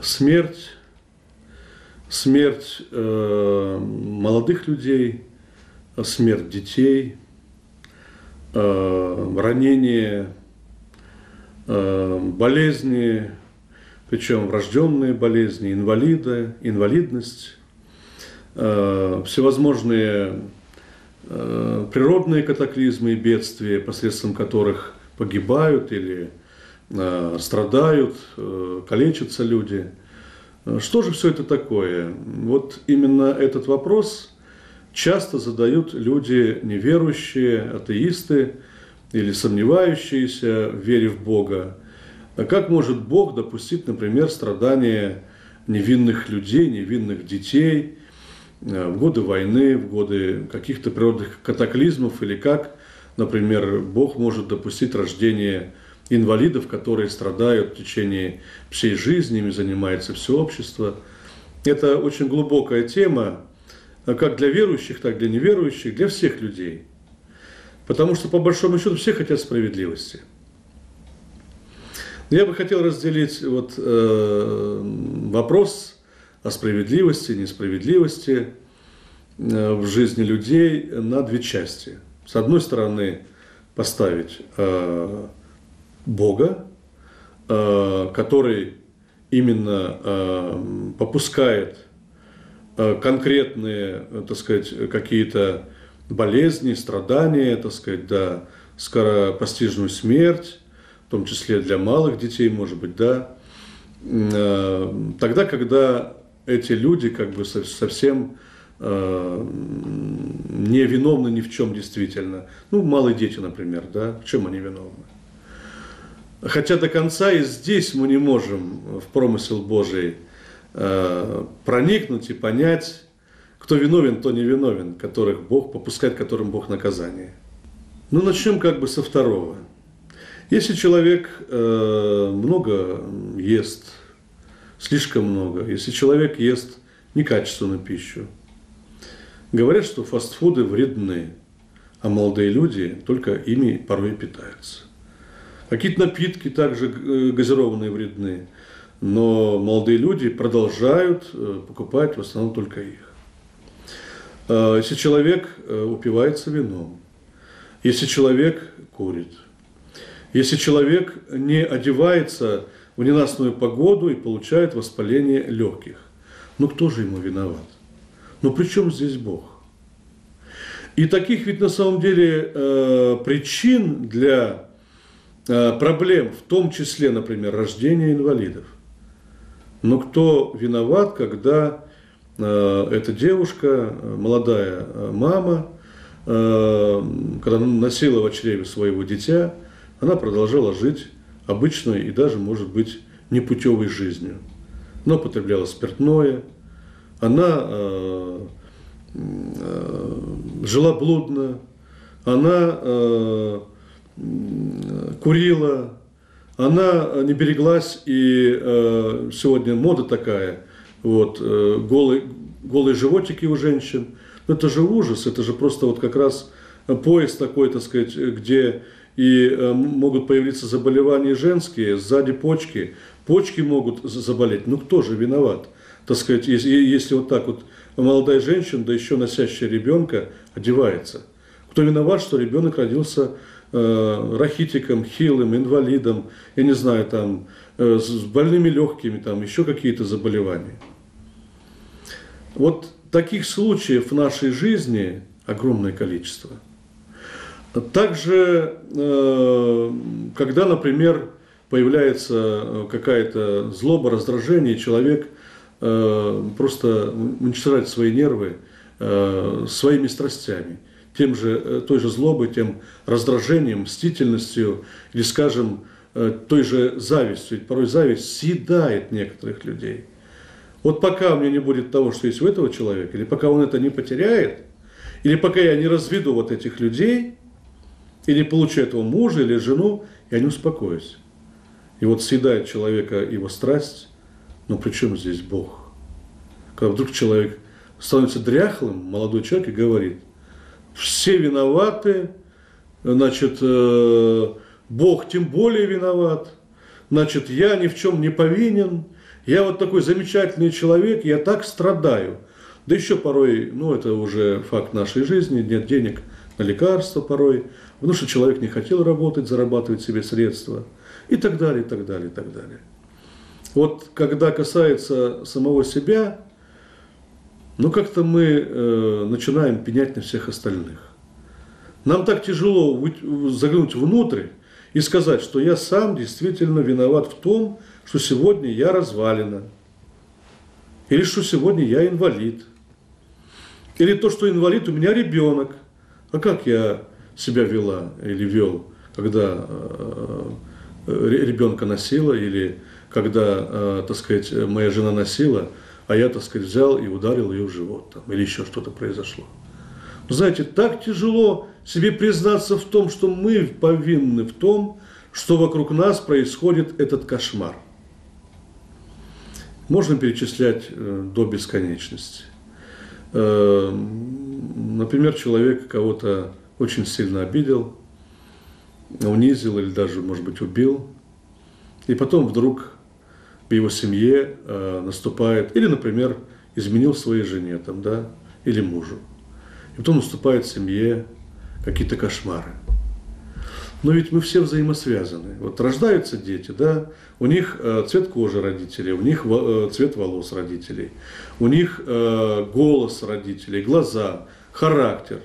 смерть, смерть молодых людей, смерть детей, ранения, болезни, причем врожденные болезни, инвалидность, всевозможные природные катаклизмы и бедствия, посредством которых погибают или страдают, калечатся люди. Что же все это такое? Вот именно этот вопрос часто задают люди неверующие, атеисты или сомневающиеся в вере в Бога. А как может Бог допустить, например, страдания невинных людей, невинных детей в годы войны, в годы каких-то природных катаклизмов, или как, например, Бог может допустить рождение инвалидов, которые страдают в течение всей жизни, ими занимается все общество. Это очень глубокая тема, как для верующих, так и для неверующих, для всех людей. Потому что, по большому счету, все хотят справедливости. Я бы хотел разделить вопрос о справедливости, несправедливости в жизни людей на две части. С одной стороны, поставить Бога, который именно попускает конкретные, так сказать, какие-то болезни, страдания, так сказать, да, скоропостижную смерть, в том числе для малых детей, может быть, да, тогда, когда эти люди как бы совсем не виновны ни в чем действительно. Ну, малые дети, например, да, в чем они виновны? Хотя до конца и здесь мы не можем в промысел Божий проникнуть и понять, кто виновен, кто не виновен, которых Бог попускает, которым Бог наказание. Ну, начнем как бы со второго. Если человек много ест, слишком много, если человек ест некачественную пищу, говорят, что фастфуды вредны, а молодые люди только ими порой питаются. Какие-то напитки также газированные вредны, но молодые люди продолжают покупать в основном только их. Если человек упивается вином, если человек курит, если человек не одевается в ненастную погоду и получает воспаление легких, ну кто же ему виноват? Ну при чем здесь Бог? И таких ведь на самом деле причин для проблем, в том числе, например, рождение инвалидов. Но кто виноват, когда эта девушка, молодая мама, когда носила в чреве своего дитя, она продолжала жить обычной и даже, может быть, непутевой жизнью. Она употребляла спиртное, она жила блудно, она курила, она не береглась, и сегодня мода такая, вот, голые животики у женщин. Но это же ужас, это же просто вот как раз пояс такой, так сказать, где и могут появиться заболевания женские, сзади почки могут заболеть. Ну кто же виноват? Так сказать, если вот так вот молодая женщина, да еще носящая ребенка, одевается. Кто виноват, что ребенок родился рахитиком, хилым, инвалидом, я не знаю, там, с больными легкими, там, еще какие-то заболевания. Вот таких случаев в нашей жизни огромное количество. Также, когда, например, появляется какая-то злоба, раздражение, человек просто уничтожает свои нервы своими страстями, той же злобой, тем раздражением, мстительностью или, скажем, той же завистью. Ведь порой зависть съедает некоторых людей. Вот пока у меня не будет того, что есть у этого человека, или пока он это не потеряет, или пока я не разведу вот этих людей, или получу этого мужа или жену, я не успокоюсь. И вот съедает человека его страсть, но при чем здесь Бог? Когда вдруг человек становится дряхлым, молодой человек, и говорит: все виноваты, значит, Бог тем более виноват, значит, я ни в чем не повинен, я вот такой замечательный человек, я так страдаю. Да еще порой, ну это уже факт нашей жизни, нет денег на лекарства порой, потому что человек не хотел работать, зарабатывать себе средства и так далее, и так далее, и так далее. Вот когда касается самого себя, ну как-то мы начинаем пенять на всех остальных. Нам так тяжело заглянуть внутрь и сказать, что я сам действительно виноват в том, что сегодня я развалина, или что сегодня я инвалид, или то, что инвалид у меня ребенок. А как я себя вела или вел, когда ребенка носила, или когда, так сказать, моя жена носила, а я, так сказать, взял и ударил ее в живот, там, или еще что-то произошло. Знаете, так тяжело себе признаться в том, что мы повинны в том, что вокруг нас происходит этот кошмар. Можно перечислять до бесконечности. Например, человек кого-то очень сильно обидел, унизил или даже, может быть, убил. И потом вдруг в его семье наступает, или, например, изменил своей жене там, да, или мужу. И потом наступает в семье какие-то кошмары. Но ведь мы все взаимосвязаны. Вот рождаются дети, да, у них цвет кожи родителей, у них цвет волос родителей, у них голос родителей, глаза, характер,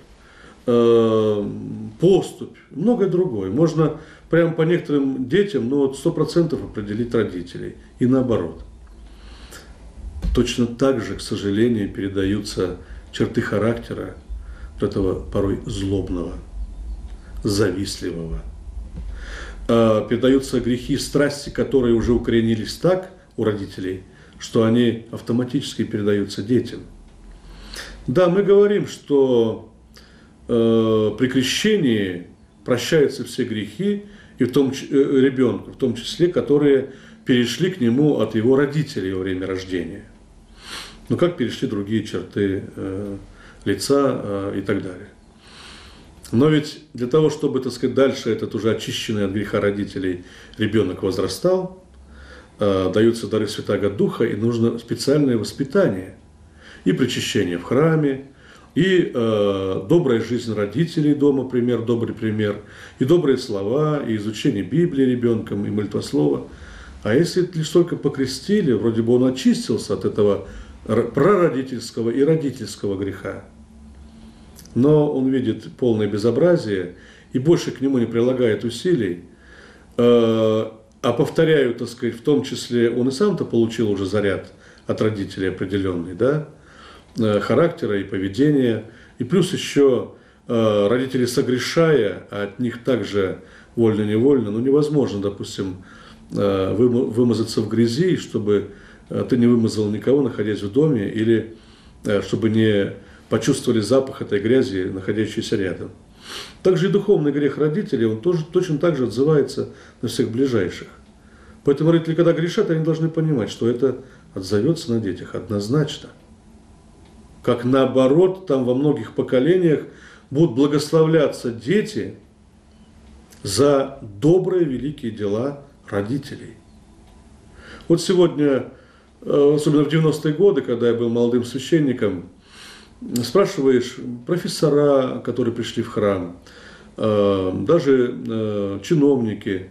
поступь, многое другое. Можно прямо по некоторым детям, ну, 100% определить родителей. И наоборот. Точно так же, к сожалению, передаются черты характера этого порой злобного, завистливого. Передаются грехи, страсти, которые уже укоренились так у родителей, что они автоматически передаются детям. Да, мы говорим, что при крещении прощаются все грехи, и в том ребенку, в том числе, которые перешли к нему от его родителей во время рождения. Но как перешли другие черты лица и так далее. Но ведь для того, чтобы, так сказать, дальше этот уже очищенный от греха родителей ребенок возрастал, даются дары Святаго Духа, и нужно специальное воспитание. И причащение в храме, и добрая жизнь родителей дома, добрый пример, и добрые слова, и изучение Библии ребенком, и молитвослова. А если лишь только покрестили, вроде бы он очистился от этого прародительского и родительского греха, но он видит полное безобразие и больше к нему не прилагает усилий, а повторяю, так сказать, в том числе он и сам-то получил уже заряд от родителей определенный, да, характера и поведения, и плюс еще родители согрешая, а от них также вольно-невольно, ну невозможно, допустим, вымазаться в грязи, чтобы ты не вымазал никого, находясь в доме, или чтобы не почувствовали запах этой грязи, находящейся рядом. Также и духовный грех родителей, он тоже точно так же отзывается на всех ближайших. Поэтому родители, когда грешат, они должны понимать, что это отзовется на детях однозначно. Как наоборот, там во многих поколениях будут благословляться дети за добрые, великие дела родителей. Вот сегодня, особенно в 90-е годы, когда я был молодым священником, спрашиваешь профессора, которые пришли в храм, даже чиновники,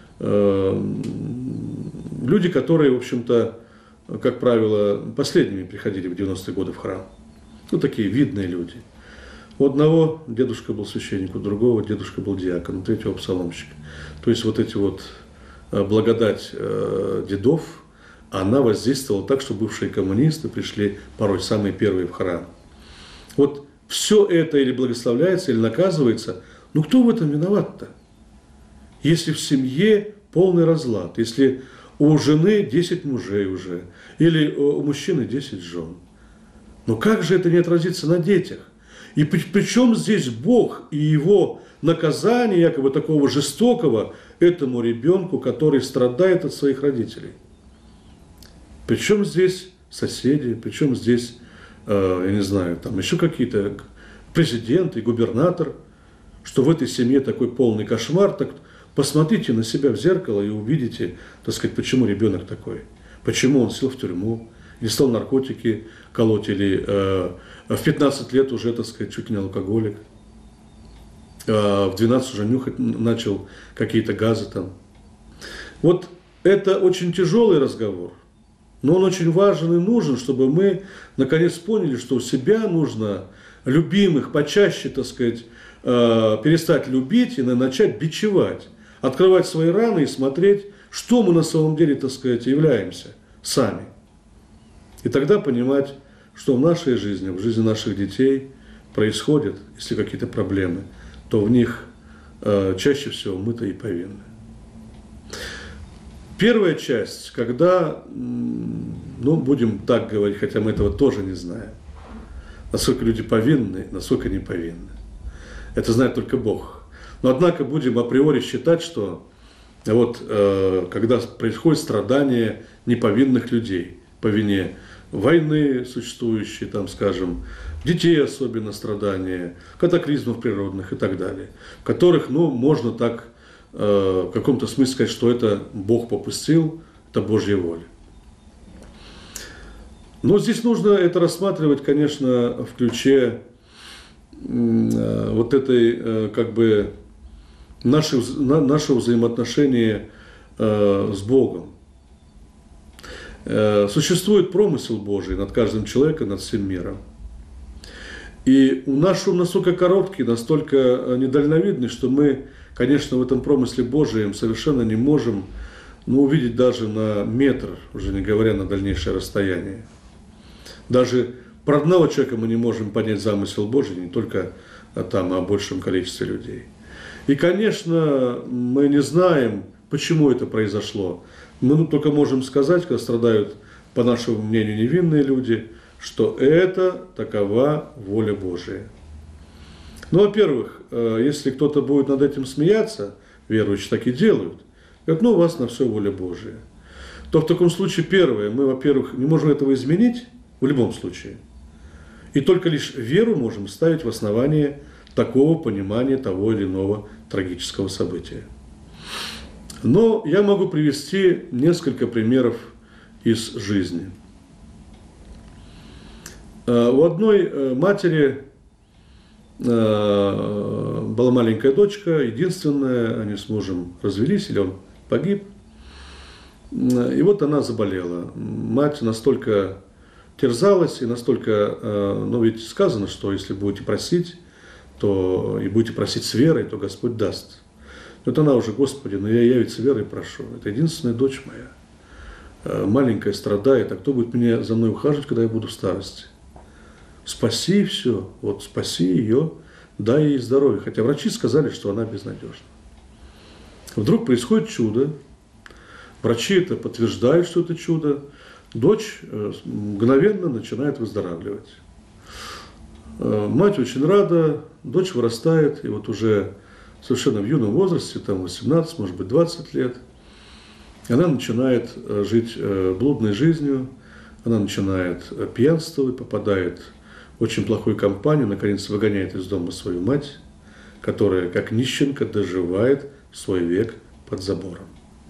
люди, которые, в общем-то, как правило, последними приходили в 90-е годы в храм. Ну, такие видные люди. У одного дедушка был священник, у другого дедушка был диакон, у третьего псаломщик. То есть вот эти вот благодать дедов, она воздействовала так, что бывшие коммунисты пришли порой самые первые в храм. Вот все это или благословляется, или наказывается. Ну кто в этом виноват-то? Если в семье полный разлад, если у жены 10 мужей уже, или у мужчины 10 жен. Но как же это не отразится на детях? И причем здесь Бог и его наказание, якобы такого жестокого, этому ребенку, который страдает от своих родителей? Причем здесь соседи, причем здесь, я не знаю, там еще какие-то президент и губернатор, что в этой семье такой полный кошмар, так посмотрите на себя в зеркало и увидите, так сказать, почему ребенок такой. Почему он сел в тюрьму, или стал наркотики колоть, или в 15 лет уже, так сказать, чуть не алкоголик, в 12 уже нюхать начал какие-то газы там. Вот это очень тяжелый разговор, но он очень важен и нужен, чтобы мы наконец поняли, что себя нужно любимых почаще, так сказать, перестать любить и начать бичевать, открывать свои раны и смотреть, что мы на самом деле, так сказать, являемся сами. И тогда понимать, что в нашей жизни, в жизни наших детей происходит, если какие-то проблемы, то в них чаще всего мы-то и повинны. Первая часть, когда, ну, будем так говорить, хотя мы этого тоже не знаем, насколько люди повинны, насколько не повинны. Это знает только Бог. Но однако будем априори считать, что вот когда происходит страдание неповинных людей по вине войны существующей, там, скажем, детей особенно страдания, катаклизмов природных и так далее, в которых, ну, можно так в каком-то смысле сказать, что это Бог попустил, это Божья воля. Но здесь нужно это рассматривать, конечно, в ключе вот этой, как бы, нашего взаимоотношения с Богом. Существует промысел Божий над каждым человеком, над всем миром. И наш ум настолько короткий, настолько недальновидный, что мы, конечно, в этом промысле Божьем совершенно не можем, ну, увидеть даже на метр, уже не говоря на дальнейшее расстояние. Даже про одного человека мы не можем понять замысел Божий, не только там о большем количестве людей. И, конечно, мы не знаем, почему это произошло. Мы только можем сказать, когда страдают, по нашему мнению, невинные люди, что это такова воля Божия. Ну, во-первых, если кто-то будет над этим смеяться, верующие так и делают, говорят, ну, у вас на все воля Божия, то в таком случае, первое, мы, во-первых, не можем этого изменить в любом случае. И только лишь веру можем ставить в основании такого понимания того или иного трагического события. Но я могу привести несколько примеров из жизни. У одной матери была маленькая дочка, единственная, они с мужем развелись, или он погиб. И вот она заболела. Мать настолько терзалась, и настолько, ну ведь сказано, что если будете просить, то и будете просить с верой, то Господь даст. Вот она уже, Господи, но я ведь с верой прошу. Это единственная дочь моя. Маленькая страдает, а кто будет за мной ухаживать, когда я буду в старости? Спаси все, вот спаси ее, дай ей здоровье. Хотя врачи сказали, что она безнадежна. Вдруг происходит чудо. Врачи это подтверждают, что это чудо. Дочь мгновенно начинает выздоравливать. Мать очень рада, дочь вырастает, и вот уже совершенно в юном возрасте, там 18, может быть 20 лет, она начинает жить блудной жизнью, она начинает пьянствовать, попадает в очень плохую компанию, наконец выгоняет из дома свою мать, которая как нищенка доживает свой век под забором.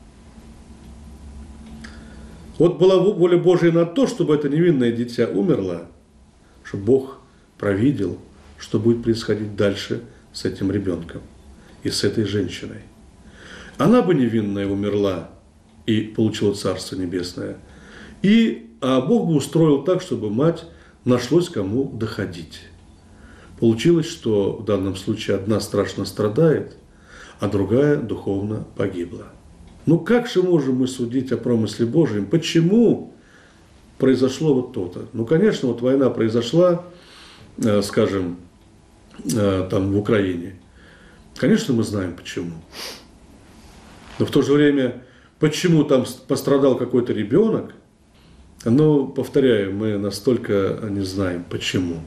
Вот была воля Божия на то, чтобы это невинное дитя умерло, чтобы Бог провидел, что будет происходить дальше с этим ребенком и с этой женщиной. Она бы невинная умерла и получила Царство Небесное. А Бог бы устроил так, чтобы мать нашлось кому доходить. Получилось, что в данном случае одна страшно страдает, а другая духовно погибла. Ну как же можем мы судить о промысле Божьем? Почему произошло вот то-то? Ну, конечно, вот война произошла, скажем, там в Украине. Конечно, мы знаем почему. Но в то же время, почему там пострадал какой-то ребенок, но, повторяю, мы настолько не знаем почему.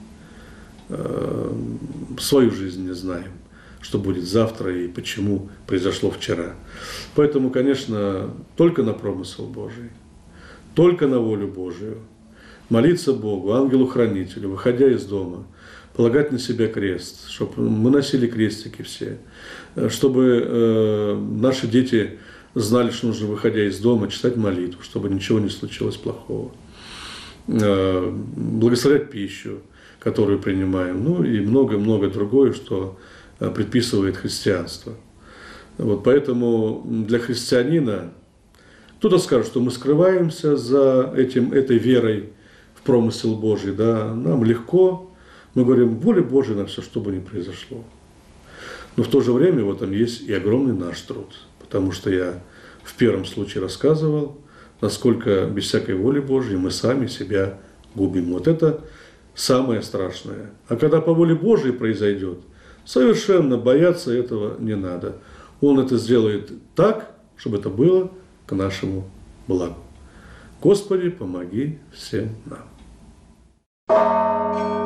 Свою жизнь не знаем, что будет завтра и почему произошло вчера. Поэтому, конечно, только на промысел Божий, только на волю Божию, молиться Богу, ангелу-хранителю, выходя из дома, полагать на себя крест, чтобы мы носили крестики все, чтобы наши дети знали, что нужно, выходя из дома, читать молитву, чтобы ничего не случилось плохого. Благословлять пищу, которую принимаем, ну и много-много другое, что предписывает христианство. Вот поэтому для христианина кто-то скажет, что мы скрываемся за этой верой в промысел Божий, да, нам легко, мы говорим, воля Божия на все, что бы ни произошло. Но в то же время в этом есть и огромный наш труд, потому что я в первом случае рассказывал, насколько без всякой воли Божьей мы сами себя губим. Вот это самое страшное. А когда по воле Божьей произойдет, совершенно бояться этого не надо. Он это сделает так, чтобы это было к нашему благу. Господи, помоги всем нам.